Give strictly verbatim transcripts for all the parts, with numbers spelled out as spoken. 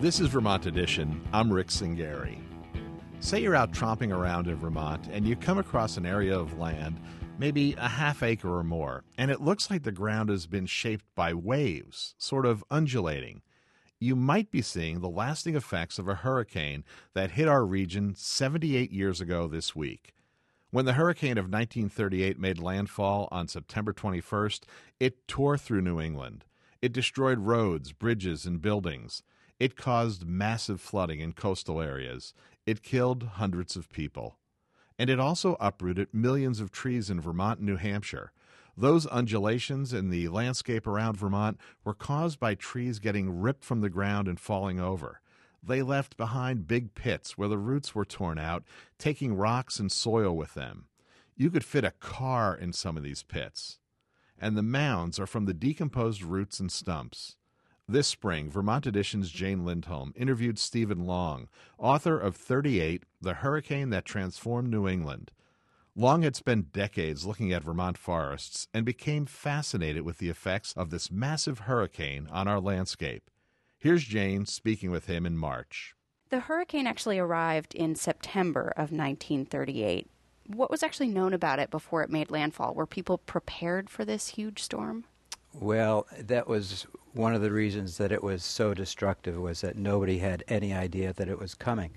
This is Vermont Edition. I'm Rick Singari. Say you're out tromping around in Vermont and you come across an area of land, maybe a half acre or more, and it looks like the ground has been shaped by waves, sort of undulating. You might be seeing the lasting effects of a hurricane that hit our region seventy-eight years ago this week. When the hurricane of nineteen thirty-eight made landfall on September twenty-first, it tore through New England. It destroyed roads, bridges, and buildings. It caused massive flooding in coastal areas. It killed hundreds of people. And it also uprooted millions of trees in Vermont and New Hampshire. Those undulations in the landscape around Vermont were caused by trees getting ripped from the ground and falling over. They left behind big pits where the roots were torn out, taking rocks and soil with them. You could fit a car in some of these pits. And the mounds are from the decomposed roots and stumps. This spring, Vermont Edition's Jane Lindholm interviewed Stephen Long, author of thirty-eight, The Hurricane That Transformed New England. Long had spent decades looking at Vermont forests and became fascinated with the effects of this massive hurricane on our landscape. Here's Jane speaking with him in March. The hurricane actually arrived in September of nineteen thirty-eight. What was actually known about it before it made landfall? Were people prepared for this huge storm? Well, that was one of the reasons that it was so destructive, was that nobody had any idea that it was coming.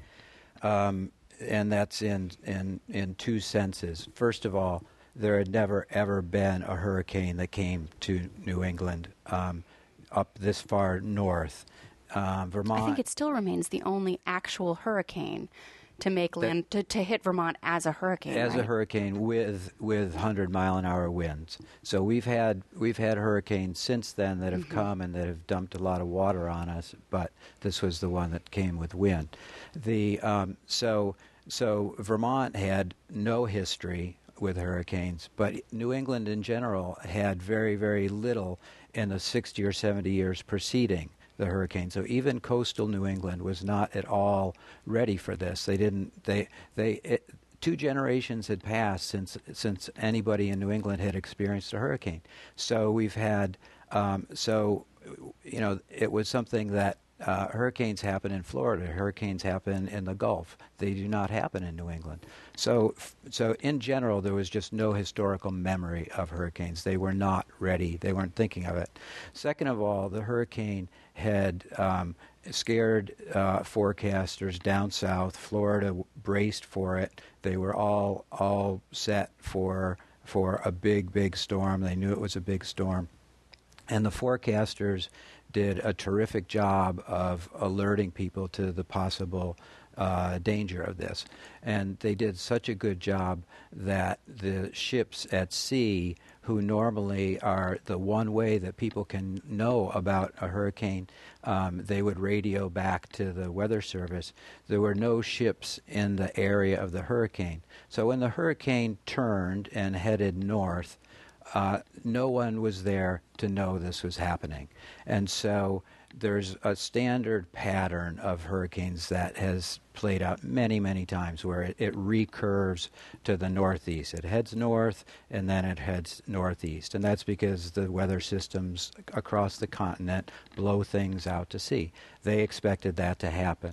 Um, and that's in, in, in two senses. First of all, there had never, ever been a hurricane that came to New England um, up this far north. Uh, Vermont. I think it still remains the only actual hurricane to make land to, to hit Vermont as a hurricane. As right? a hurricane with with hundred mile an hour winds. So we've had we've had hurricanes since then that have mm-hmm. come and that have dumped a lot of water on us, but this was the one that came with wind. The um, so so Vermont had no history with hurricanes, but New England in general had very, very little in the sixty or seventy years preceding the hurricane. So even coastal New England was not at all ready for this. They didn't. They they it, two generations had passed since since anybody in New England had experienced a hurricane. So we've had. Um, so you know, it was something that uh, hurricanes happen in Florida. Hurricanes happen in the Gulf. They do not happen in New England. So so in general, there was just no historical memory of hurricanes. They were not ready. They weren't thinking of it. Second of all, the hurricane had um, scared uh, forecasters down south. Florida braced for it. They were all all set for for a big, big storm. They knew it was a big storm. And the forecasters did a terrific job of alerting people to the possible uh, danger of this. And they did such a good job that the ships at sea, who normally are the one way that people can know about a hurricane, um, they would radio back to the weather service. There were no ships in the area of the hurricane. So when the hurricane turned and headed north, Uh, no one was there to know this was happening. And so there's a standard pattern of hurricanes that has played out many, many times where it, it recurves to the northeast. It heads north and then it heads northeast. And that's because the weather systems across the continent blow things out to sea. They expected that to happen.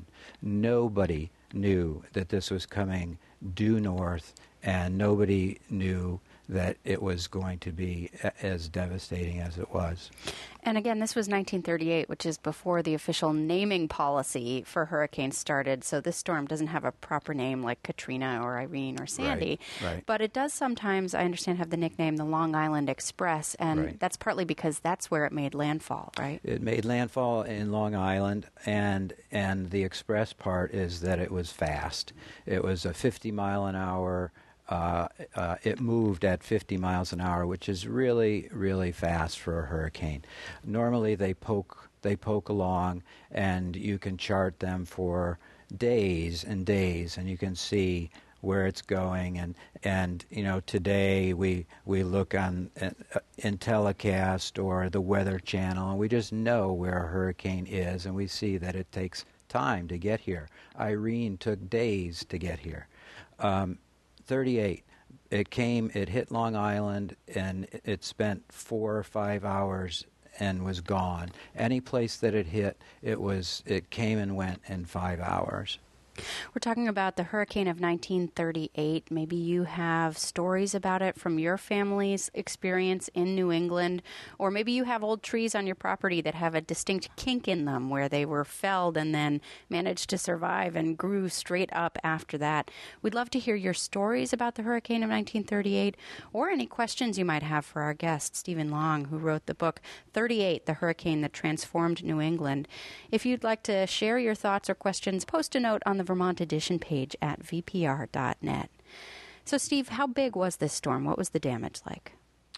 Nobody knew that this was coming due north, and nobody knew that it was going to be as devastating as it was. And again, this was nineteen thirty-eight, which is before the official naming policy for hurricanes started. So this storm doesn't have a proper name like Katrina or Irene or Sandy. Right, right. But it does sometimes, I understand, have the nickname the Long Island Express. And right. that's partly because that's where it made landfall, right? It made landfall in Long Island, and and the express part is that it was fast. It was a fifty mile an hour. Uh, uh, it moved at fifty miles an hour, which is really, really fast for a hurricane. Normally, they poke they poke along, and you can chart them for days and days, and you can see where it's going. And and you know, today we we look on uh, in telecast or the Weather Channel, and we just know where a hurricane is, and we see that it takes time to get here. Irene took days to get here. Um, thirty-eight. It came, it hit Long Island, and it spent four or five hours and was gone. Any place that it hit, it was it came and went in five hours. We're talking about the hurricane of nineteen thirty-eight. Maybe you have stories about it from your family's experience in New England, or maybe you have old trees on your property that have a distinct kink in them where they were felled and then managed to survive and grew straight up after that. We'd love to hear your stories about the hurricane of nineteen thirty-eight, or any questions you might have for our guest, Stephen Long, who wrote the book thirty-eight, The Hurricane That Transformed New England. If you'd like to share your thoughts or questions, post a note on the Vermont Edition page at v p r dot net. So, Steve, how big was this storm? What was the damage like?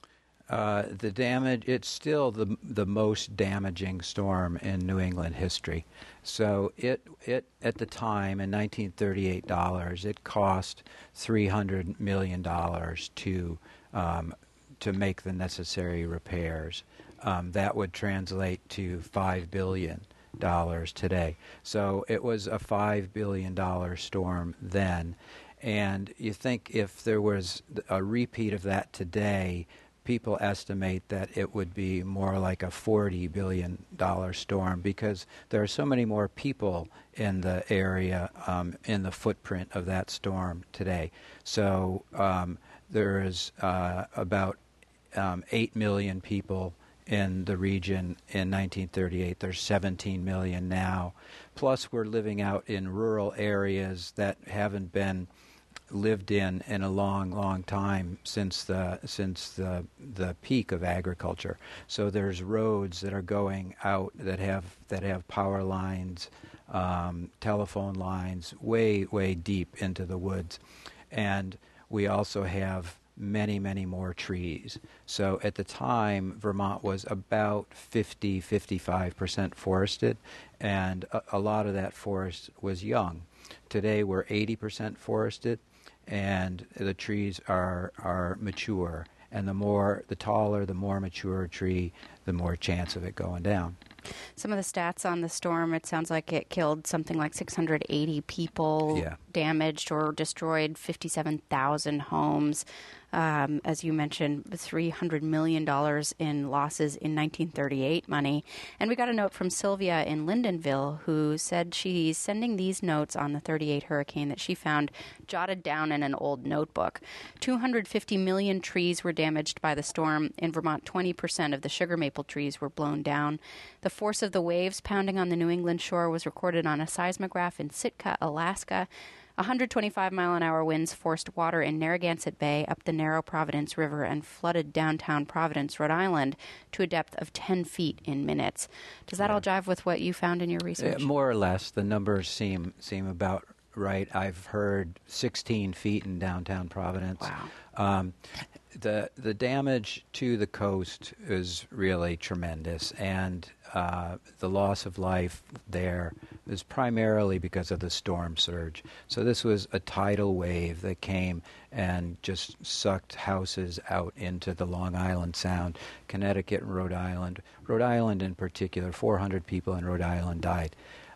Uh, the damage, it's still the the most damaging storm in New England history. So it it at the time in nineteen thirty-eight dollars, it cost three hundred million dollars to um, to make the necessary repairs. Um, that would translate to five billion dollars dollars today. So it was a five billion dollars storm then. And you think if there was a repeat of that today, people estimate that it would be more like a forty billion dollars storm, because there are so many more people in the area, um, in the footprint of that storm today. So um, there is uh, about um, eight million people in the region in nineteen thirty-eight. There's seventeen million now. Plus, we're living out in rural areas that haven't been lived in in a long, long time since the since the the peak of agriculture. So there's roads that are going out that have that have power lines, um, telephone lines, way way deep into the woods, and we also have many, many more trees. So at the time, Vermont was about fifty, fifty-five percent forested, and a, a lot of that forest was young. Today, we're eighty percent forested, and the trees are are mature. And the more, the taller, the more mature a tree, the more chance of it going down. Some of the stats on the storm, it sounds like it killed something like six hundred eighty people, yeah. damaged or destroyed fifty-seven thousand homes. Um, as you mentioned, three hundred million dollars in losses in nineteen thirty-eight money. And we got a note from Sylvia in Lyndonville, who said she's sending these notes on the thirty-eight hurricane that she found jotted down in an old notebook. two hundred fifty million trees were damaged by the storm. In Vermont, twenty percent of the sugar maple trees were blown down. The force of the waves pounding on the New England shore was recorded on a seismograph in Sitka, Alaska. one hundred twenty-five mile an hour winds forced water in Narragansett Bay up the narrow Providence River and flooded downtown Providence, Rhode Island, to a depth of ten feet in minutes. Does that yeah. all jive with what you found in your research? Uh, more or less. The numbers seem seem about right. I've heard sixteen feet in downtown Providence. Wow. Um, the the damage to the coast is really tremendous, and uh, the loss of life there is primarily because of the storm surge. So this was a tidal wave that came and just sucked houses out into the Long Island Sound, Connecticut and Rhode Island. Rhode Island in particular, four hundred people in Rhode Island died.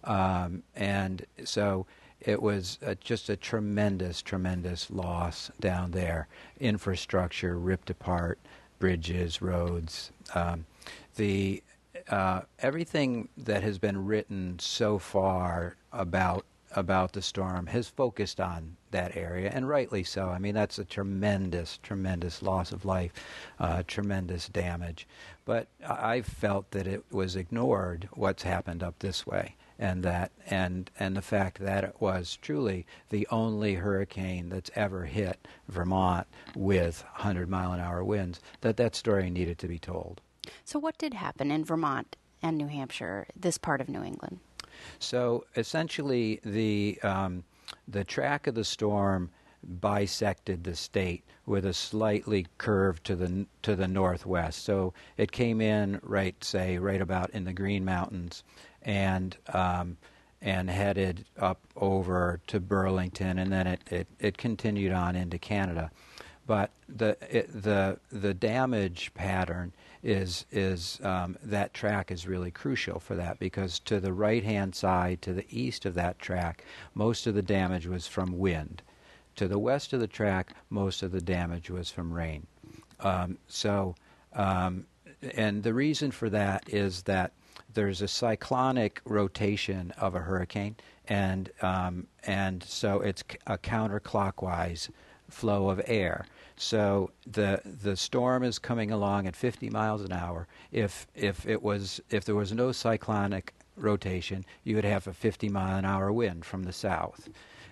Um, and so it was uh, just a tremendous, tremendous loss down there. Infrastructure ripped apart, bridges, roads. Um, the uh, everything that has been written so far about about the storm has focused on that area, and rightly so. I mean, that's a tremendous, tremendous loss of life, uh, tremendous damage. But I've felt that it was ignored what's happened up this way. And that, and and the fact that it was truly the only hurricane that's ever hit Vermont with one hundred mile an hour winds, that that story needed to be told. So what did happen in Vermont and New Hampshire, this part of New England? So essentially, the um, the track of the storm bisected the state with a slightly curve to the to the northwest. So it came in right, say, right about in the Green Mountains, and um, and headed up over to Burlington, and then it, it, it continued on into Canada. But the it, the the damage pattern is is um, that track is really crucial for that, because to the right hand side, to the east of that track, most of the damage was from wind. To the west of the track, most of the damage was from rain. Um, so um, and the reason for that is that there's a cyclonic rotation of a hurricane, and um, and so it's a counterclockwise flow of air. So the the storm is coming along at fifty miles an hour. If if it was if there was no cyclonic rotation, you would have a fifty mile an hour wind from the south.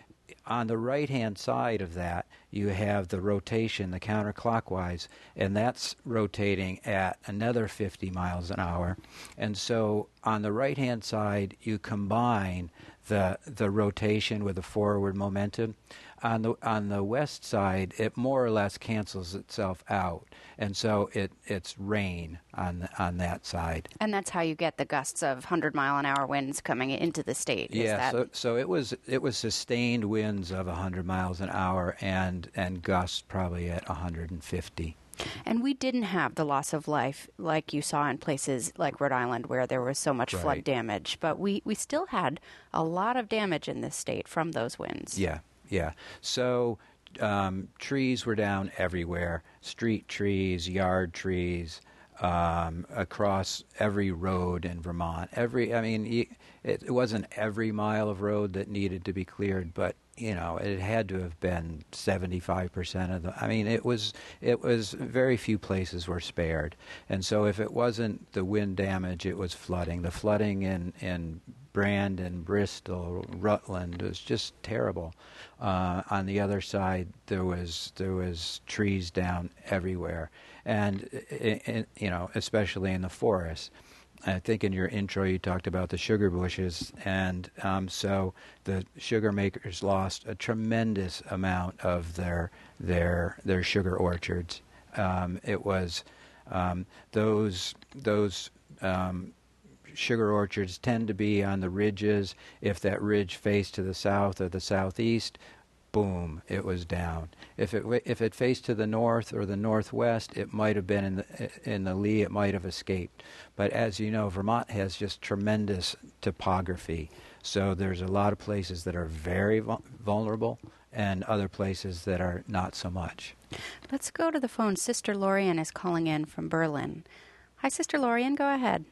On the right-hand side of that, you have the rotation, the counterclockwise, and that's rotating at another fifty miles an hour. And so on the right-hand side, you combine the the rotation with the forward momentum. On the on the west side, it more or less cancels itself out, and so it it's rain on the, on that side. And that's how you get the gusts of hundred mile an hour winds coming into the state. Yeah, that... so so it was it was sustained winds of a hundred miles an hour and and gusts probably at a hundred and fifty. And we didn't have the loss of life like you saw in places like Rhode Island where there was so much Right. flood damage, but we, we still had a lot of damage in this state from those winds. Yeah, yeah. So um, trees were down everywhere, street trees, yard trees, um, across every road in Vermont. Every, I mean, y- it, it wasn't every mile of road that needed to be cleared, but you know, it had to have been seventy-five percent of the. I mean, it was it was very few places were spared, and so if it wasn't the wind damage, it was flooding. The flooding in in Brandon, Bristol, Rutland was just terrible. Uh, on the other side, there was there was trees down everywhere, and i i you know, especially in the forests. I think in your intro you talked about the sugar bushes, and um, so the sugar makers lost a tremendous amount of their their their sugar orchards. Um, it was um, those those um, sugar orchards tend to be on the ridges. If that ridge faced to the south or the southeast, boom, it was down. If it if it faced to the north or the northwest, it might have been in the in the lee. It might have escaped. But as you know, Vermont has just tremendous topography. So there's a lot of places that are very vul- vulnerable, and other places that are not so much. Let's go to the phone. Sister Lorian is calling in from Berlin. Hi, Sister Lorian. Go ahead.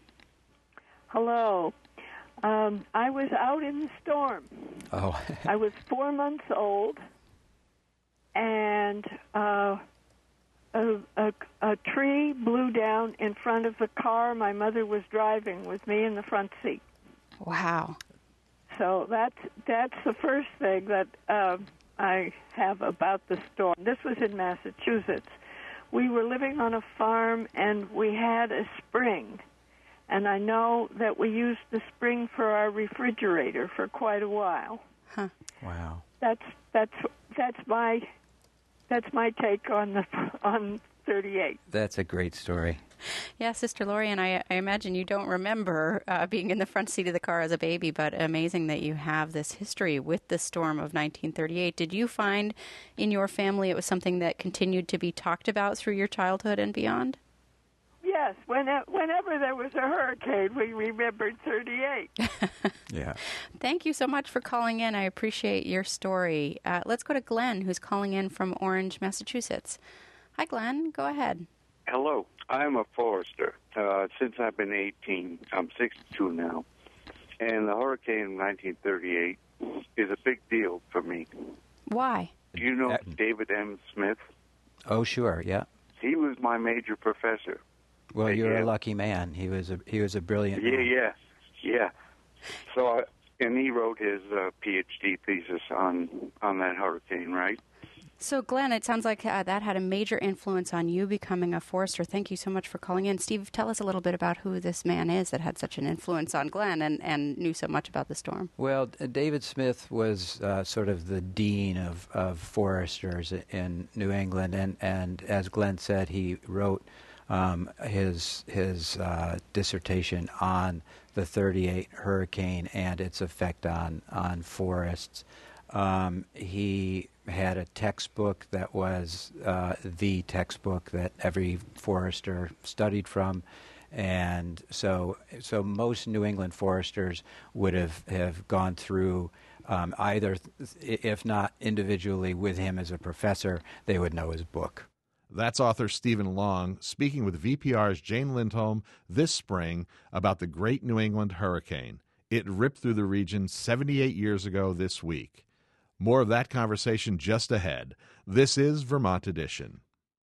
Hello. Um, I was out in the storm. Oh. I was four months old, and uh, a, a, a tree blew down in front of the car my mother was driving with me in the front seat. Wow. So that's, that's the first thing that uh, I have about the storm. This was in Massachusetts. We were living on a farm, and we had a spring. And I know that we used the spring for our refrigerator for quite a while. Huh. Wow. That's that's that's my that's my take on the on thirty-eight. That's a great story. Yeah, Sister Lorian, I, I imagine you don't remember uh, being in the front seat of the car as a baby, but amazing that you have this history with the storm of nineteen thirty-eight. Did you find in your family it was something that continued to be talked about through your childhood and beyond? Yes, whenever there was a hurricane, we remembered thirty-eight. Yeah. Thank you so much for calling in. I appreciate your story. Uh, let's go to Glenn, who's calling in from Orange, Massachusetts. Hi, Glenn. Go ahead. Hello. I'm a forester. Uh, since I've been eighteen, I'm sixty-two now. And the hurricane of nineteen thirty-eight is a big deal for me. Why? Do you know Uh, David M. Smith? Oh, sure. Yeah. He was my major professor. Well, you're Yeah. a lucky man. He was a he was a brilliant Yeah, man. yeah, yeah. So, I, and he wrote his uh, PhD thesis on on that hurricane, right? So, Glenn, it sounds like uh, that had a major influence on you becoming a forester. Thank you so much for calling in. Steve, tell us a little bit about who this man is that had such an influence on Glenn and, and knew so much about the storm. Well, D- David Smith was uh, sort of the dean of, of foresters in New England, and, and as Glenn said, he wrote um, his his uh, dissertation on the thirty-eight hurricane and its effect on on forests. Um, he had a textbook that was uh, the textbook that every forester studied from. And so, so most New England foresters would have, have gone through um, either, if not individually with him as a professor, they would know his book. That's author Stephen Long speaking with V P R's Jane Lindholm this spring about the Great New England Hurricane. It ripped through the region seventy-eight years ago this week. More of that conversation just ahead. This is Vermont Edition.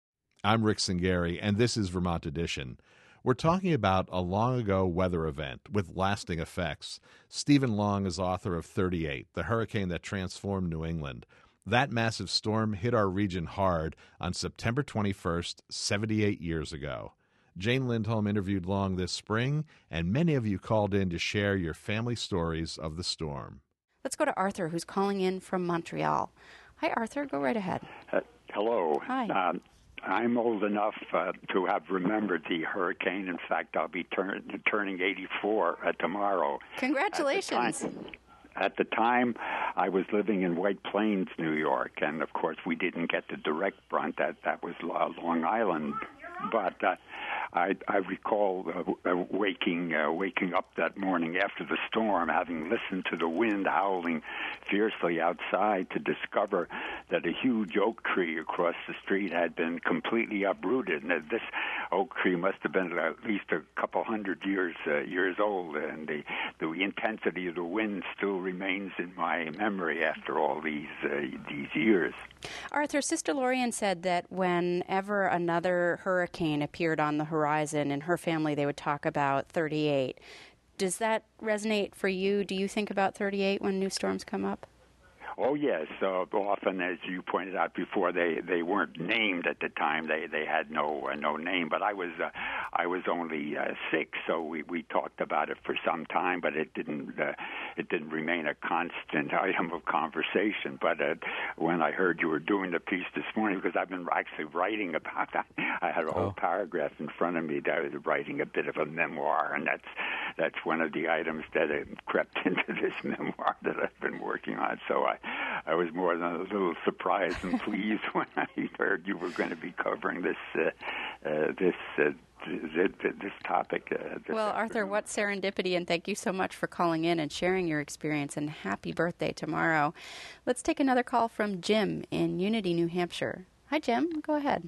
I'm Rick Singari, and this is Vermont Edition. We're talking about a long-ago weather event with lasting effects. Stephen Long is author of thirty-eight, the hurricane that transformed New England. That massive storm hit our region hard on September twenty-first, seventy-eight years ago. Jane Lindholm interviewed Long this spring, and many of you called in to share your family stories of the storm. Let's go to Arthur, who's calling in from Montreal. Hi, Arthur. Go right ahead. Uh, hello. Hi. Um, I'm old enough uh, to have remembered the hurricane. In fact, I'll be turn- turning eighty-four uh, tomorrow. Congratulations. At the time, I was living in White Plains, New York, and of course we didn't get the direct brunt. That that was Long Island. But uh, I, I recall uh, uh, waking uh, waking up that morning after the storm, having listened to the wind howling fiercely outside, to discover that a huge oak tree across the street had been completely uprooted. And this oak tree must have been at least a couple hundred years uh, years old, and the the intensity of the wind still remains in my memory after all these uh, these years. Arthur, Sister Lorian said that whenever another hurricane appeared on the horizon in her family, they would talk about thirty-eight. Does that resonate for you? Do you think about thirty-eight when new storms come up? Oh, yes. Uh, often, as you pointed out before, they, they weren't named at the time. They they had no uh, no name. But I was uh, I was only uh, six, so we, we talked about it for some time. But it didn't uh, it didn't remain a constant item of conversation. But uh, when I heard you were doing the piece this morning, because I've been actually writing about that, I had a whole oh. paragraph in front of me that I was writing a bit of a memoir, and that's that's one of the items that uh, crept into this memoir that I've been working on. So I. I was more than a little surprised and pleased when I heard you were going to be covering this uh, uh, this uh, this, this topic. Uh, this well, Arthur, what serendipity, and thank you so much for calling in and sharing your experience, and happy birthday tomorrow. Let's take another call from Jim in Unity, New Hampshire. Hi, Jim. Go ahead.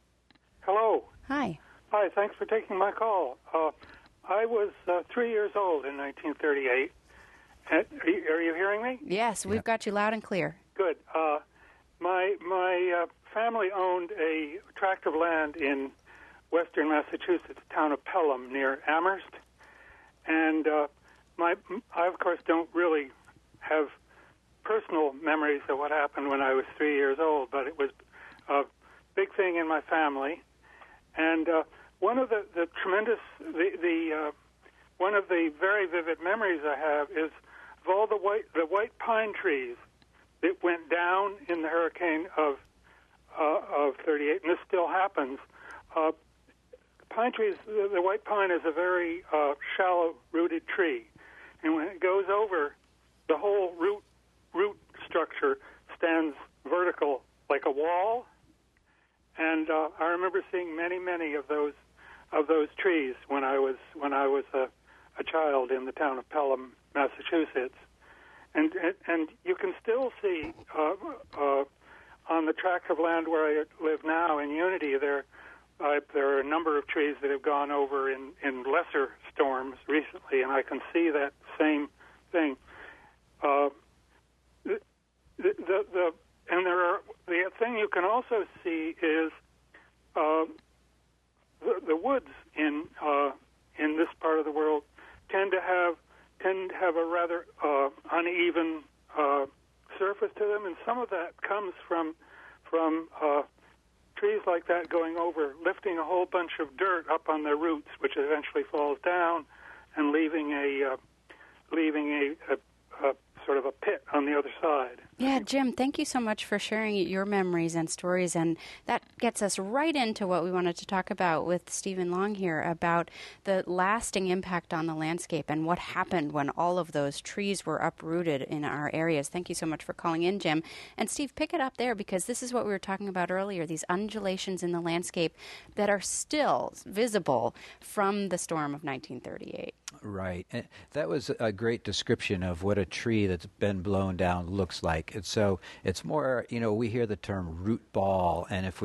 Hello. Hi. Hi, thanks for taking my call. Uh, I was uh, three years old in nineteen thirty-eight. Are you, are you hearing me? Yes, we've got you loud and clear. Good. Uh, my my uh, family owned a tract of land in western Massachusetts, town of Pelham, near Amherst. And uh, my I, of course, don't really have personal memories of what happened when I was three years old, but it was a big thing in my family. And uh, one of the, the tremendous, the, the uh, one of the very vivid memories I have is of all the white the white pine trees that went down in the hurricane of uh, of thirty-eight, and this still happens. Uh, pine trees, the, the white pine is a very uh, shallow-rooted tree, and when it goes over, the whole root root structure stands vertical like a wall. And uh, I remember seeing many, many of those of those trees when I was when I was a, a child in the town of Pelham, Massachusetts, and and, and you can still see uh, uh, on the tract of land where I live now in Unity, there uh, there are a number of trees that have gone over in, in lesser storms recently, and I can see that same thing. Uh, the, the the and there are the thing you can also see is uh, the, the woods in uh, in this part of the world tend to have tend to have a rather uh, uneven uh, surface to them, and some of that comes from from uh, trees like that going over, lifting a whole bunch of dirt up on their roots, which eventually falls down and leaving a uh, leaving a, a, a sort of a pit on the other side. Yeah, Jim, thank you so much for sharing your memories and stories, and that gets us right into what we wanted to talk about with Stephen Long here about the lasting impact on the landscape and what happened when all of those trees were uprooted in our areas. Thank you so much for calling in, Jim. And Steve, pick it up there, because this is what we were talking about earlier, these undulations in the landscape that are still visible from the storm of nineteen thirty-eight. Right. And that was a great description of what a tree that's been blown down looks like. And so it's more, you know, we hear the term root ball, and if we go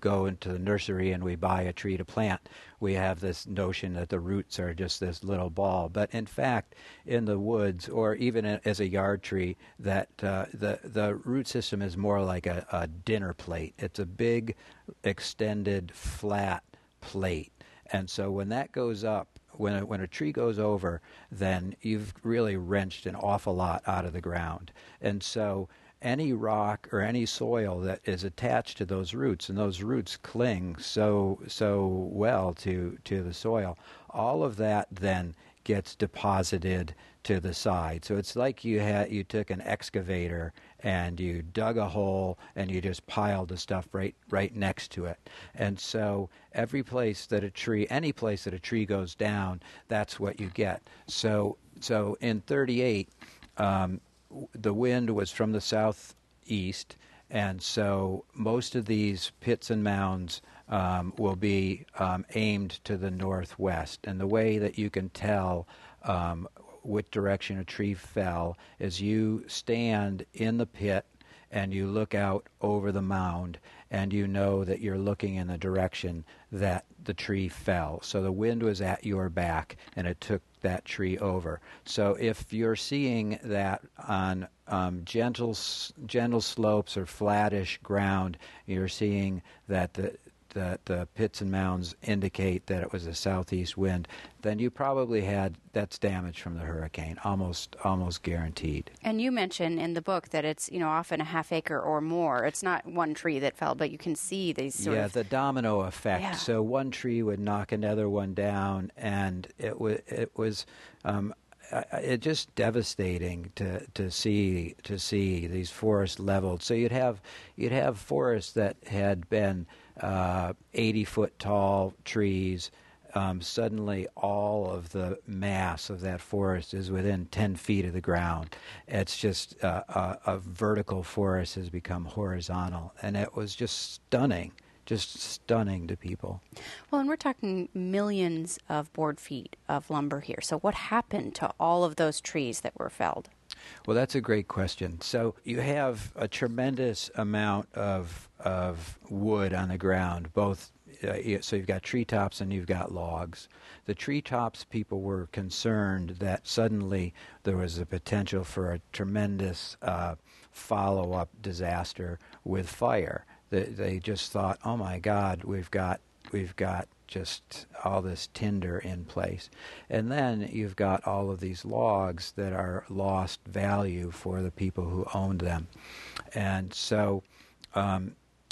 go into the nursery and we buy a tree to plant, we have this notion that the roots are just this little ball. But in fact, in the woods, or even as a yard tree, that uh, the the root system is more like a, a dinner plate. It's a big, extended, flat plate. And so when that goes up, when a, when a tree goes over, then you've really wrenched an awful lot out of the ground. And so any rock or any soil that is attached to those roots, and those roots cling so so well to, to the soil, all of that then gets deposited to the side. So it's like you had you took an excavator and you dug a hole and you just piled the stuff right right next to it. And so every place that a tree, any place that a tree goes down, that's what you get. So so in thirty-eight, um, the wind was from the southeast, and so most of these pits and mounds um, will be um, aimed to the northwest. And the way that you can tell um, which direction a tree fell is you stand in the pit and you look out over the mound, and you know that you're looking in the direction that the tree fell. So the wind was at your back, and it took that tree over. So if you're seeing that on um, gentle, gentle slopes or flattish ground, you're seeing that the that the pits and mounds indicate that it was a southeast wind, then you probably had, that's damage from the hurricane, almost almost guaranteed. And you mention in the book that it's, you know, often a half acre or more. It's not one tree that fell, but you can see these sort yeah, of... the domino effect. Yeah. So one tree would knock another one down, and it was it was um, it just devastating to to see to see these forests leveled. So you'd have you'd have forests that had been uh, eighty foot tall trees. Um, suddenly all of the mass of that forest is within ten feet of the ground. It's just uh, a, a vertical forest has become horizontal, and it was just stunning, just stunning to people. Well, and we're talking millions of board feet of lumber here. So what happened to all of those trees that were felled? Well, that's a great question. So you have a tremendous amount of of wood on the ground, both Uh, so you've got treetops and you've got logs. The treetops, people were concerned that suddenly there was a potential for a tremendous uh, follow-up disaster with fire. They, they just thought, oh my God, we've got we've got just all this tinder in place. And then you've got all of these logs that are lost value for the people who owned them. And so um,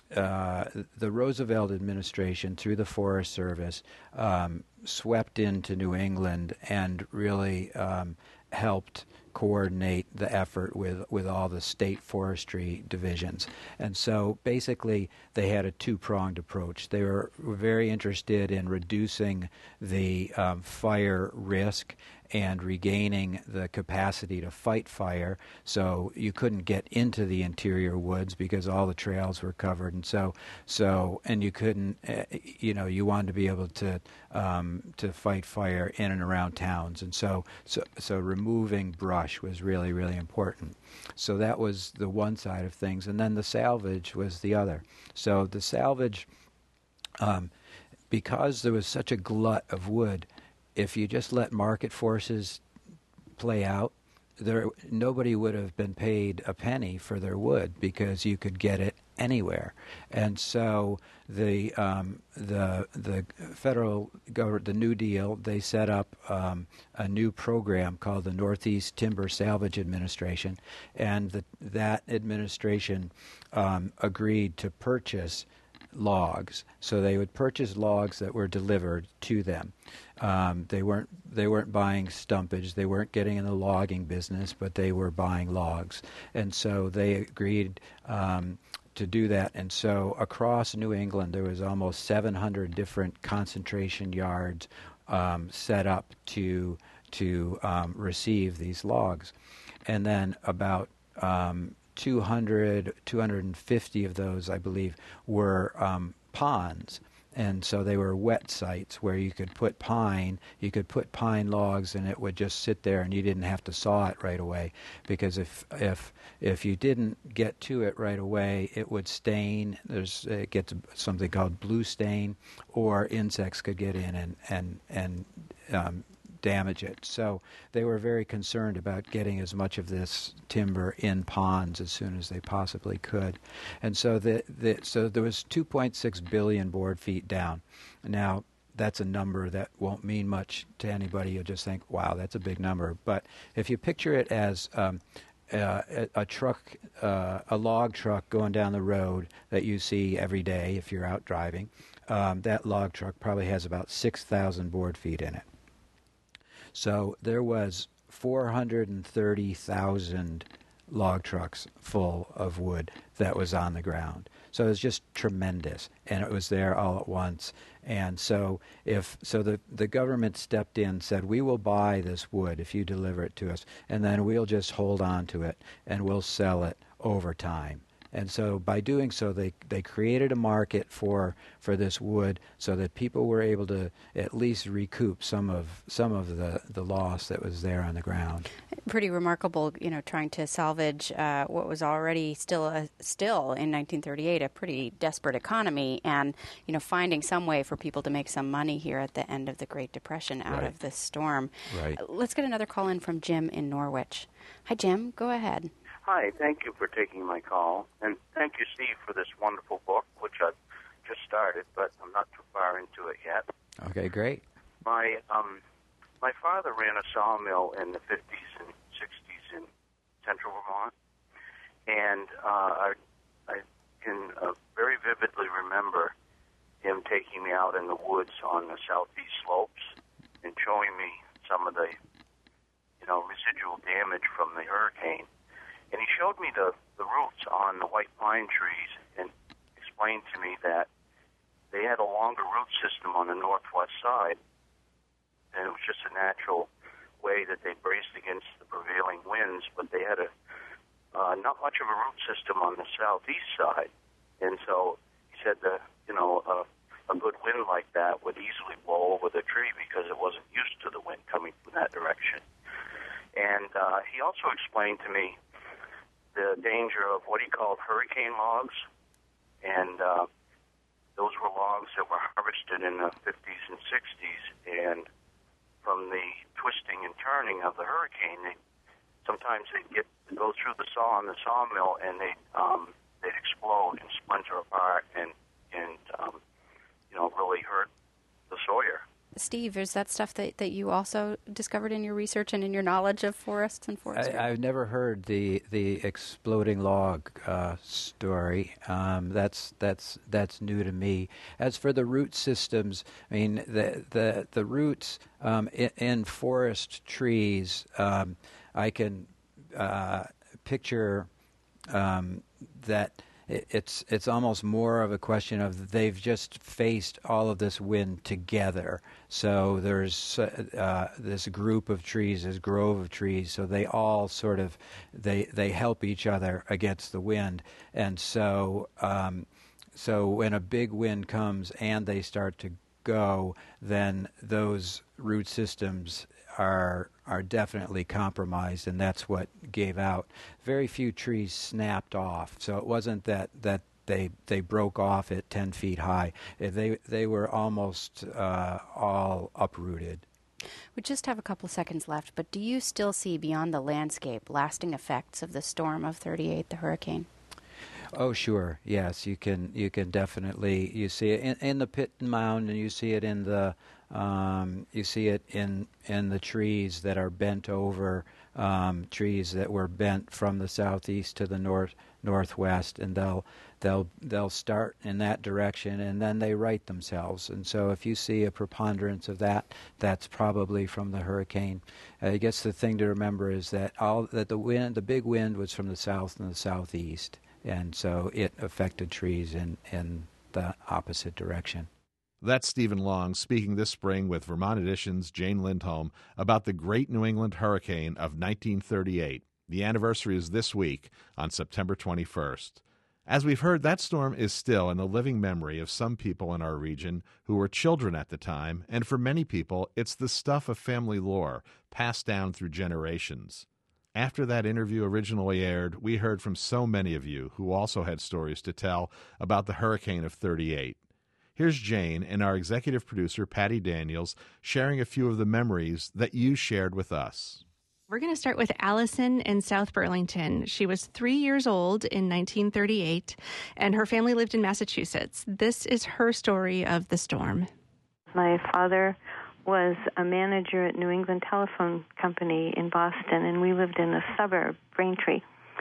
Uh, the Roosevelt administration, through the Forest Service, um, swept into New England and really um, helped coordinate the effort with, with all the state forestry divisions. And so basically they had a two-pronged approach. They were, were very interested in reducing the um, fire risk and regaining the capacity to fight fire. So you couldn't get into the interior woods because all the trails were covered, and so so and you couldn't, uh, you know, you wanted to be able to um, to fight fire in and around towns, and so so so removing brush was really really important. So that was the one side of things, and then the salvage was the other. So the salvage, um, because there was such a glut of wood, if you just let market forces play out, there nobody would have been paid a penny for their wood because you could get it anywhere. And so the um, the the federal government, the New Deal, they set up um, a new program called the Northeast Timber Salvage Administration, and the, that administration um, agreed to purchase logs. So they would purchase logs that were delivered to them. Um, they weren't they weren't buying stumpage. They weren't getting in the logging business, but they were buying logs. And so they agreed um, to do that. And so across New England, there was almost seven hundred different concentration yards um, set up to to um, receive these logs. And then about um, two hundred, two hundred fifty of those, I believe, were um, ponds. and so they were wet sites where you could put pine, you could put pine logs, and it would just sit there, and you didn't have to saw it right away, because if if if you didn't get to it right away, it would stain. There's it gets something called blue stain, or insects could get in and and and um, damage it. So they were very concerned about getting as much of this timber in ponds as soon as they possibly could. And so the, the so there was two point six billion board feet down. Now, that's a number that won't mean much to anybody. You'll just think, wow, that's a big number. But if you picture it as um, uh, a, a truck, uh, a log truck going down the road that you see every day if you're out driving, um, that log truck probably has about six thousand board feet in it. So there was four hundred thirty thousand log trucks full of wood that was on the ground. So it was just tremendous, and it was there all at once. And so if so the, the government stepped in, said, we will buy this wood if you deliver it to us, and then we'll just hold on to it, and we'll sell it over time. And so by doing so, they, they created a market for for this wood so that people were able to at least recoup some of some of the, the loss that was there on the ground. Pretty remarkable, you know, trying to salvage uh, what was already still a, still in nineteen thirty-eight a pretty desperate economy, and you know, finding some way for people to make some money here at the end of the Great Depression out Right. of this storm. Right. Uh, let's get another call in from Jim in Norwich. Hi, Jim. Go ahead. Hi, thank you for taking my call, and thank you, Steve, for this wonderful book, which I've just started, but I'm not too far into it yet. Okay, great. My um, my father ran a sawmill in the fifties and sixties in central Vermont, and uh, I, I can uh, very vividly remember him taking me out in the woods on the southeast slopes and showing me some of the, you know, residual damage from the hurricane. And he showed me the, the roots on the white pine trees and explained to me that they had a longer root system on the northwest side, and it was just a natural way that they braced against the prevailing winds, but they had a uh, not much of a root system on the southeast side. And so he said that, you know, uh, a good wind like that would easily blow over the tree because it wasn't used to the wind coming from that direction. And uh, he also explained to me the danger of what he called hurricane logs, and uh, those were logs that were harvested in the fifties and sixties, and from the twisting and turning of the hurricane, they, sometimes they'd get to go through the saw in the sawmill, and they'd, um, they'd explode and splinter apart and, and um, you know, really hurt the sawyer. Steve, is that stuff that, that you also discovered in your research and in your knowledge of forests and forestry? I, I've never heard the the exploding log uh, story. Um, that's that's that's new to me. As for the root systems, I mean the the the roots um, in, in forest trees, um, I can uh, picture um, that. It's it's almost more of a question of they've just faced all of this wind together. So there's uh, this group of trees, this grove of trees. So they all sort of they they help each other against the wind. And so um, so when a big wind comes and they start to go, then those root systems are are definitely compromised, and that's what gave out. Very few trees snapped off, so it wasn't that, that they they broke off at ten feet high. They they were almost uh, all uprooted. We just have a couple seconds left, but do you still see beyond the landscape lasting effects of the storm of thirty-eight, the hurricane? Oh, sure. Yes, you can. You can definitely. You see it in, in the pit and mound, and you see it in the. Um, you see it in in the trees that are bent over. Um, trees that were bent from the southeast to the north northwest, and they'll they'll they'll start in that direction, and then they right themselves. And so, if you see a preponderance of that, that's probably from the hurricane. I guess the thing to remember is that all that the wind, the big wind, was from the south and the southeast. And so it affected trees in, in the opposite direction. That's Stephen Long speaking this spring with Vermont Edition's Jane Lindholm about the Great New England Hurricane of nineteen thirty-eight. The anniversary is this week on September twenty-first. As we've heard, that storm is still in the living memory of some people in our region who were children at the time, and for many people, it's the stuff of family lore passed down through generations. After that interview originally aired, we heard from so many of you who also had stories to tell about the hurricane of thirty-eight. Here's Jane and our executive producer, Patty Daniels, sharing a few of the memories that you shared with us. We're going to start with Allison in South Burlington. She was three years old in nineteen thirty-eight, and her family lived in Massachusetts. This is her story of the storm. My father was a manager at New England Telephone Company in Boston, and we lived in a suburb, Braintree.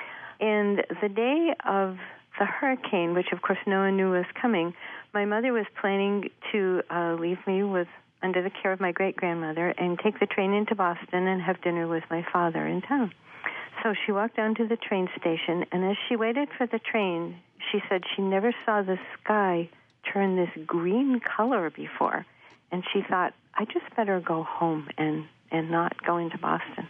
And the day of the hurricane, which of course no one knew was coming, my mother was planning to uh, leave me with under the care of my great-grandmother and take the train into Boston and have dinner with my father in town. So she walked down to the train station, and as she waited for the train, she said she never saw the sky turn this green color before. And she thought, I just better go home and, and not go into Boston.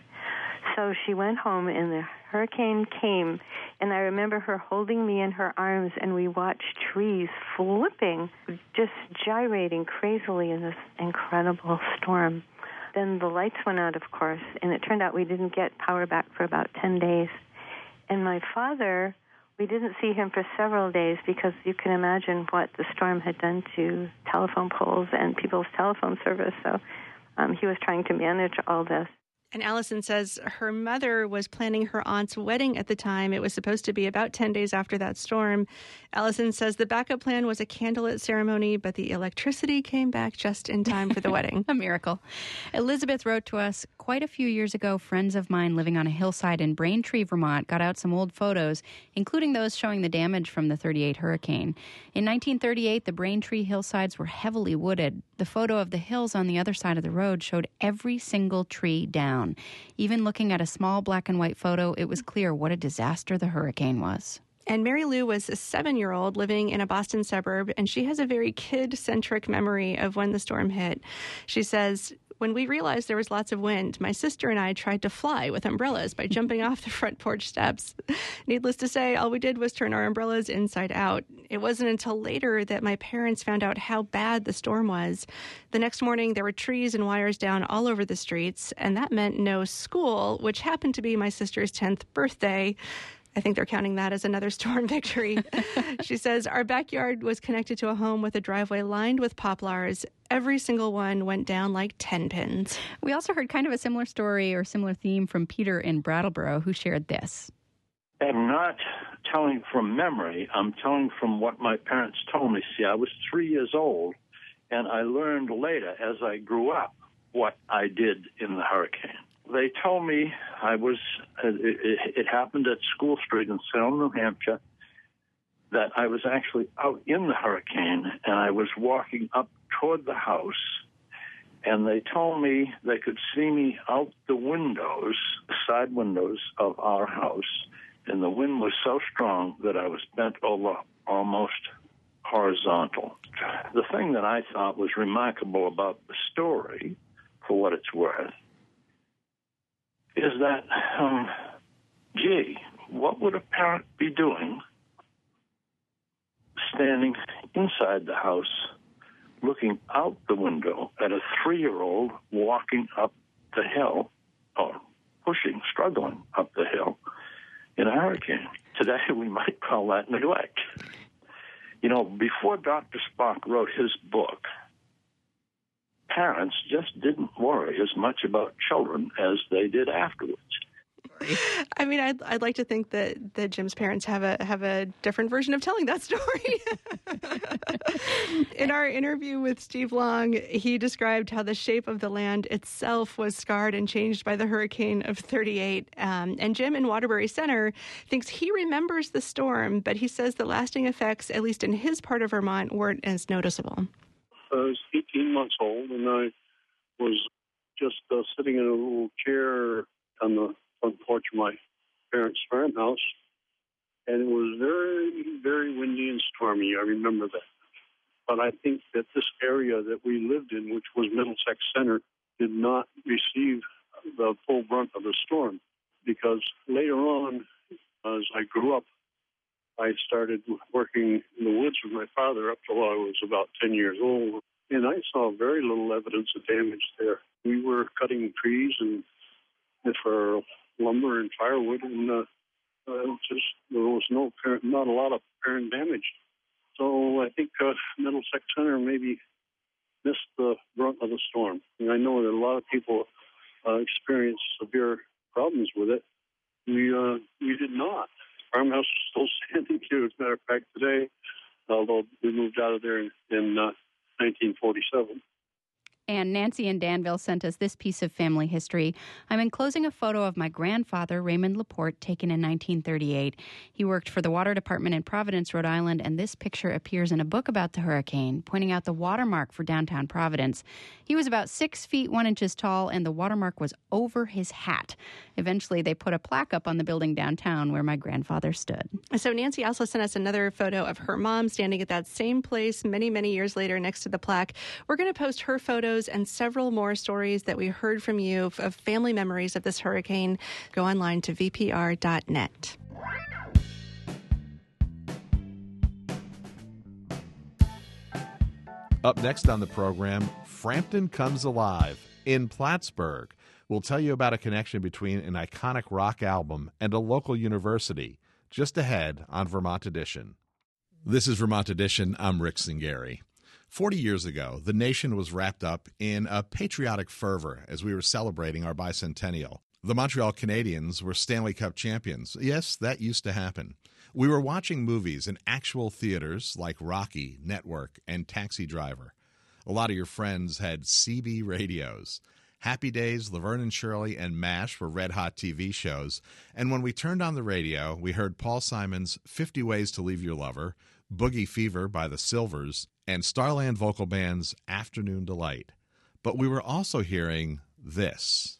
So she went home, and the hurricane came, and I remember her holding me in her arms, and we watched trees flipping, just gyrating crazily in this incredible storm. Then the lights went out, of course, and it turned out we didn't get power back for about ten days. And my father, we didn't see him for several days because you can imagine what the storm had done to telephone poles and people's telephone service. So um, he was trying to manage all this. And Allison says her mother was planning her aunt's wedding at the time. It was supposed to be about ten days after that storm. Allison says the backup plan was a candlelit ceremony, but the electricity came back just in time for the wedding. A miracle. Elizabeth wrote to us, quite a few years ago, friends of mine living on a hillside in Braintree, Vermont, got out some old photos, including those showing the damage from the thirty-eight hurricane. In nineteen thirty-eight, the Braintree hillsides were heavily wooded. The photo of the hills on the other side of the road showed every single tree down. Even looking at a small black and white photo, it was clear what a disaster the hurricane was. And Mary Lou was a seven-year-old living in a Boston suburb, and she has a very kid-centric memory of when the storm hit. She says, when we realized there was lots of wind, my sister and I tried to fly with umbrellas by jumping off the front porch steps. Needless to say, all we did was turn our umbrellas inside out. It wasn't until later that my parents found out how bad the storm was. The next morning, there were trees and wires down all over the streets, and that meant no school, which happened to be my sister's tenth birthday. I think they're counting that as another storm victory. She says, our backyard was connected to a home with a driveway lined with poplars. Every single one went down like ten pins. We also heard kind of a similar story or similar theme from Peter in Brattleboro, who shared this. I'm not telling from memory. I'm telling from what my parents told me. See, I was three years old, and I learned later as I grew up what I did in the hurricane. They told me I was, it, it, it happened at School Street in Salem, New Hampshire, that I was actually out in the hurricane, and I was walking up toward the house, and they told me they could see me out the windows, the side windows of our house, and the wind was so strong that I was bent over almost horizontal. The thing that I thought was remarkable about the story, for what it's worth, is that, um, gee, what would a parent be doing standing inside the house, looking out the window at a three-year-old walking up the hill, or pushing, struggling up the hill in a hurricane? Today we might call that neglect. You know, before Doctor Spock wrote his book, parents just didn't worry as much about children as they did afterwards. I mean, I'd, I'd like to think that, that Jim's parents have a have a different version of telling that story. In our interview with Steve Long, he described how the shape of the land itself was scarred and changed by the hurricane of thirty-eight. Um, and Jim in Waterbury Center thinks he remembers the storm, but he says the lasting effects, at least in his part of Vermont, weren't as noticeable. I was eighteen months old, and I was just uh, sitting in a little chair on the front porch of my parents' farmhouse, and it was very, very windy and stormy. I remember that. But I think that this area that we lived in, which was Middlesex Center, did not receive the full brunt of the storm, because later on, as I grew up, I started working in the woods with my father up till I was about ten years old, and I saw very little evidence of damage there. We were cutting trees and for lumber and firewood, and uh, uh, just there was no apparent, not a lot of apparent damage. So I think uh, Middlesex Center maybe missed the brunt of the storm. And I know that a lot of people uh, experienced severe problems with it. We uh, we did not. Farmhouse is still standing here, as a matter of fact, today, although we moved out of there in, in uh, nineteen forty-seven. And Nancy in Danville sent us this piece of family history. I'm enclosing a photo of my grandfather, Raymond Laporte, taken in nineteen thirty-eight. He worked for the Water Department in Providence, Rhode Island, and this picture appears in a book about the hurricane, pointing out the watermark for downtown Providence. He was about six feet one inches tall, and the watermark was over his hat. Eventually, they put a plaque up on the building downtown where my grandfather stood. So Nancy also sent us another photo of her mom standing at that same place many, many years later next to the plaque. We're going to post her photos and several more stories that we heard from you of family memories of this hurricane. Go online to V P R dot net. Up next on the program, Frampton Comes Alive in Plattsburgh. We'll tell you about a connection between an iconic rock album and a local university. Just ahead on Vermont Edition. This is Vermont Edition. I'm Rick Zingari. Forty years ago, the nation was wrapped up in a patriotic fervor as we were celebrating our bicentennial. The Montreal Canadiens were Stanley Cup champions. Yes, that used to happen. We were watching movies in actual theaters like Rocky, Network, and Taxi Driver. A lot of your friends had C B radios. Happy Days, Laverne and Shirley, and MASH were red-hot T V shows. And when we turned on the radio, we heard Paul Simon's fifty Ways to Leave Your Lover, Boogie Fever by the Silvers, and Starland Vocal Band's Afternoon Delight. But we were also hearing this.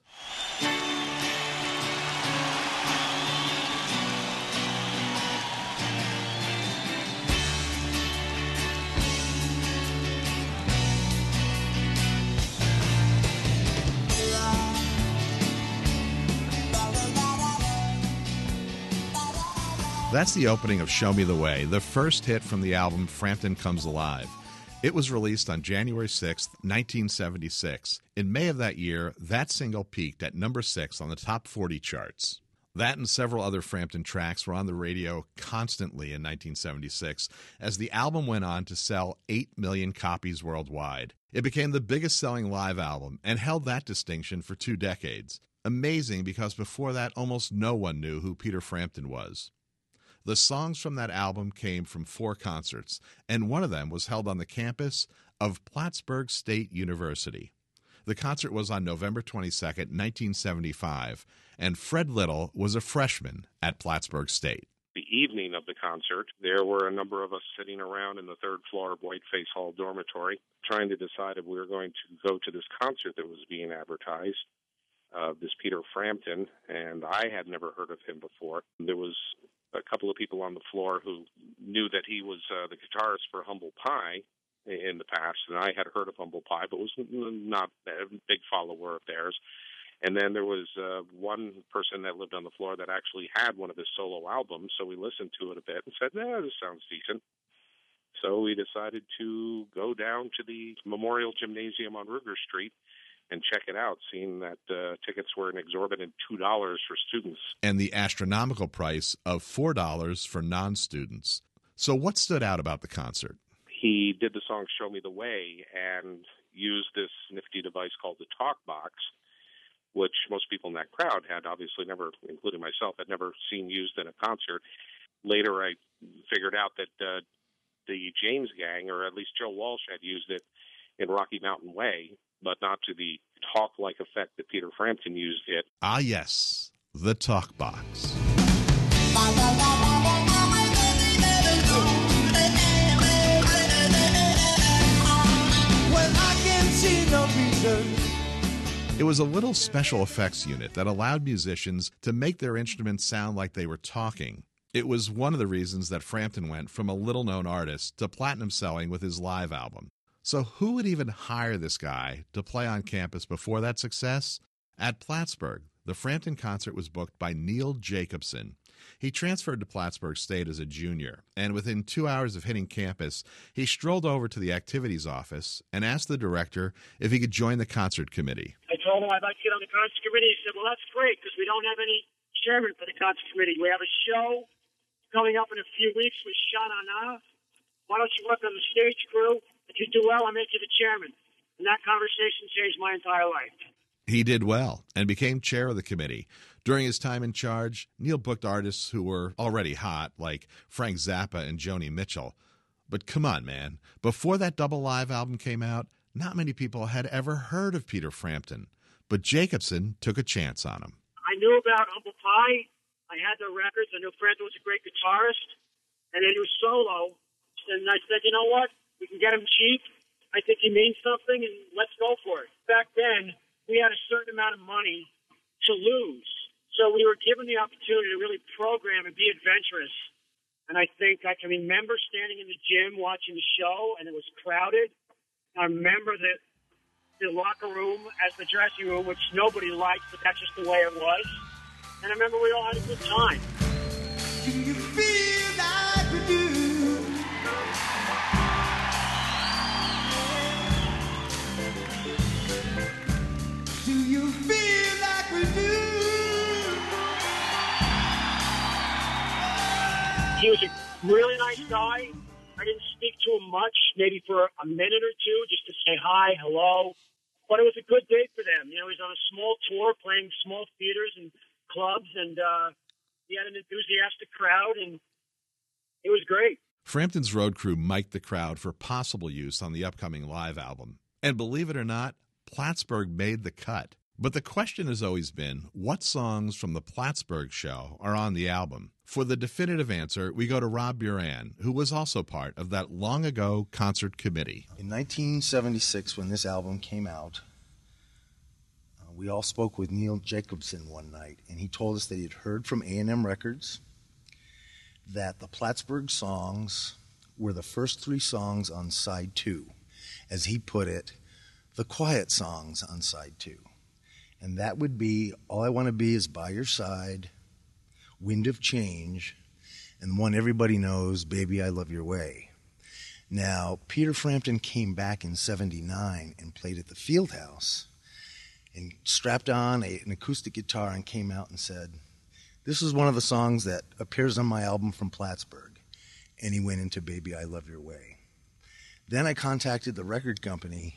That's the opening of Show Me the Way, the first hit from the album Frampton Comes Alive. It was released on January sixth, nineteen seventy-six. In May of that year, that single peaked at number six on the top forty charts. That and several other Frampton tracks were on the radio constantly in nineteen seventy-six, as the album went on to sell eight million copies worldwide. It became the biggest-selling live album and held that distinction for two decades. Amazing, because before that, almost no one knew who Peter Frampton was. The songs from that album came from four concerts, and one of them was held on the campus of Plattsburgh State University. The concert was on November twenty-second, nineteen seventy-five, and Fred Little was a freshman at Plattsburgh State. The evening of the concert, there were a number of us sitting around in the third floor of Whiteface Hall dormitory trying to decide if we were going to go to this concert that was being advertised. Uh, this Peter Frampton, and I had never heard of him before. There was a couple of people on the floor who knew that he was uh, the guitarist for Humble Pie in the past, and I had heard of Humble Pie, but was not a big follower of theirs. And then there was uh, one person that lived on the floor that actually had one of his solo albums, so we listened to it a bit and said, "Yeah, this sounds decent." So we decided to go down to the Memorial Gymnasium on Ruger Street and check it out, seeing that uh, tickets were an exorbitant two dollars for students. And the astronomical price of four dollars for non-students. So what stood out about the concert? He did the song Show Me the Way and used this nifty device called the talk box, which most people in that crowd had obviously never, including myself, had never seen used in a concert. Later I figured out that uh, the James Gang, or at least Joe Walsh, had used it in Rocky Mountain Way, but not to the talk-like effect that Peter Frampton used it. Ah, yes, the talk box. It was a little special effects unit that allowed musicians to make their instruments sound like they were talking. It was one of the reasons that Frampton went from a little-known artist to platinum selling with his live album. So who would even hire this guy to play on campus before that success? At Plattsburgh, the Frampton concert was booked by Neil Jacobson. He transferred to Plattsburgh State as a junior, and within two hours of hitting campus, he strolled over to the activities office and asked the director if he could join the concert committee. I told him I'd like to get on the concert committee. He said, well, that's great, because we don't have any chairman for the concert committee. We have a show coming up in a few weeks with Sha Na Na. Why don't you work on the stage crew? If you do well, I'll make you the chairman. And that conversation changed my entire life. He did well and became chair of the committee. During his time in charge, Neil booked artists who were already hot, like Frank Zappa and Joni Mitchell. But come on, man. Before that double live album came out, not many people had ever heard of Peter Frampton. But Jacobson took a chance on him. I knew about Humble Pie. I had their records. I knew Frampton was a great guitarist. And then he was solo. And I said, you know what? We can get him cheap. I think he means something, and let's go for it. Back then, we had a certain amount of money to lose. So we were given the opportunity to really program and be adventurous. And I think I can remember standing in the gym watching the show, and it was crowded. I remember the, the locker room as the dressing room, which nobody liked, but that's just the way it was. And I remember we all had a good time. Do you feel like we do? Do you feel like we do? He was a really nice guy. I didn't speak to him much, maybe for a minute or two, just to say hi, hello. But it was a good date for them. You know, he was on a small tour playing small theaters and clubs, and uh, he had an enthusiastic crowd, and it was great. Frampton's road crew mic'd the crowd for possible use on the upcoming live album. And believe it or not, Plattsburgh made the cut. But the question has always been, what songs from the Plattsburgh show are on the album? For the definitive answer, we go to Rob Buran, who was also part of that long-ago concert committee. In nineteen seventy-six, when this album came out, uh, we all spoke with Neil Jacobson one night, and he told us that he had heard from A and M Records that the Plattsburgh songs were the first three songs on side two. As he put it, the quiet songs on side two. And that would be All I Want to Be Is By Your Side, Wind of Change, and the one everybody knows, Baby, I Love Your Way. Now, Peter Frampton came back in seventy-nine and played at the Fieldhouse and strapped on a, an acoustic guitar and came out and said, this is one of the songs that appears on my album from Plattsburgh. And he went into Baby, I Love Your Way. Then I contacted the record company,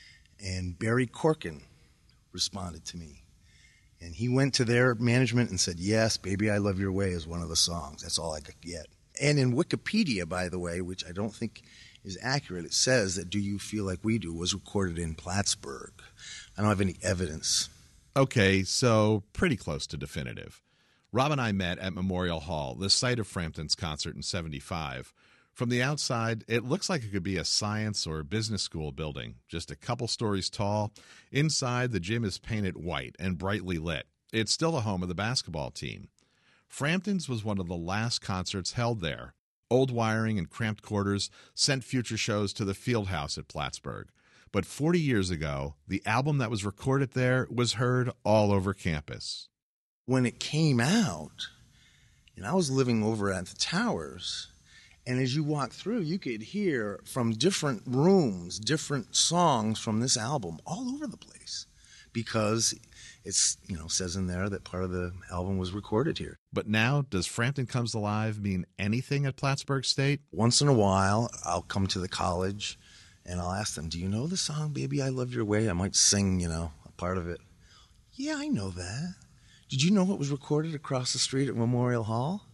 and Barry Corkin responded to me. And he went to their management and said, yes, Baby, I Love Your Way is one of the songs. That's all I could get. And in Wikipedia, by the way, which I don't think is accurate, it says that Do You Feel Like We Do was recorded in Plattsburgh. I don't have any evidence. Okay, so pretty close to definitive. Rob and I met at Memorial Hall, the site of Frampton's concert in seventy-five. From the outside, it looks like it could be a science or business school building, just a couple stories tall. Inside, the gym is painted white and brightly lit. It's still the home of the basketball team. Frampton's was one of the last concerts held there. Old wiring and cramped quarters sent future shows to the Fieldhouse at Plattsburgh. But forty years ago, the album that was recorded there was heard all over campus. When it came out, and I was living over at the Towers, and as you walk through, you could hear from different rooms, different songs from this album all over the place, because it's, you know, says in there that part of the album was recorded here. But now, does Frampton Comes Alive mean anything at Plattsburgh State? Once in a while, I'll come to the college, and I'll ask them, do you know the song, Baby, I Love Your Way? I might sing, you know, a part of it. Yeah, I know that. Did you know it was recorded across the street at Memorial Hall?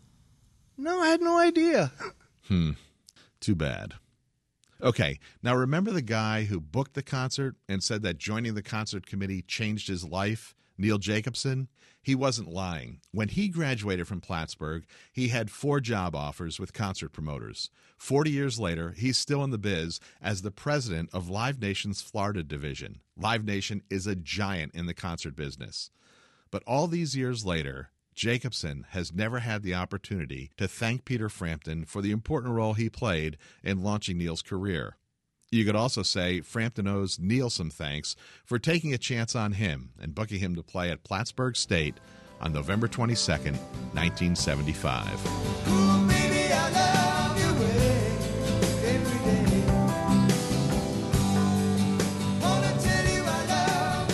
No, I had no idea. Hmm. Too bad. Okay, now remember the guy who booked the concert and said that joining the concert committee changed his life, Neil Jacobson? He wasn't lying. When he graduated from Plattsburgh, he had four job offers with concert promoters. Forty years later, he's still in the biz as the president of Live Nation's Florida division. Live Nation is a giant in the concert business. But all these years later, Jacobson has never had the opportunity to thank Peter Frampton for the important role he played in launching Neil's career. You could also say Frampton owes Neil some thanks for taking a chance on him and booking him to play at Plattsburgh State on November twenty-second, nineteen seventy-five. Ooh, baby, I love you every day. Wanna tell you I love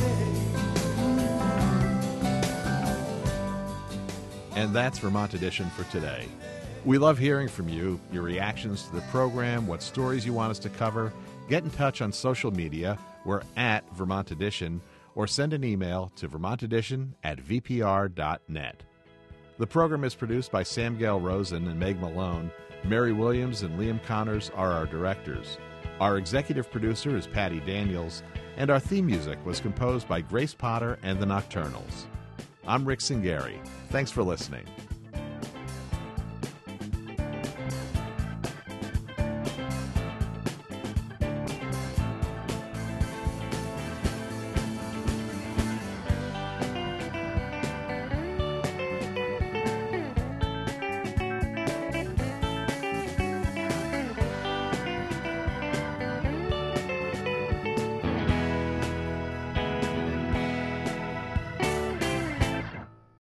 you. And that's Vermont Edition for today. We love hearing from you, your reactions to the program, what stories you want us to cover. Get in touch on social media. We're at Vermont Edition, or send an email to vermont edition at v p r dot net. The program is produced by Sam Gail Rosen and Meg Malone. Mary Williams and Liam Connors are our directors. Our executive producer is Patty Daniels, and our theme music was composed by Grace Potter and the Nocturnals. I'm Rick Singari. Thanks for listening.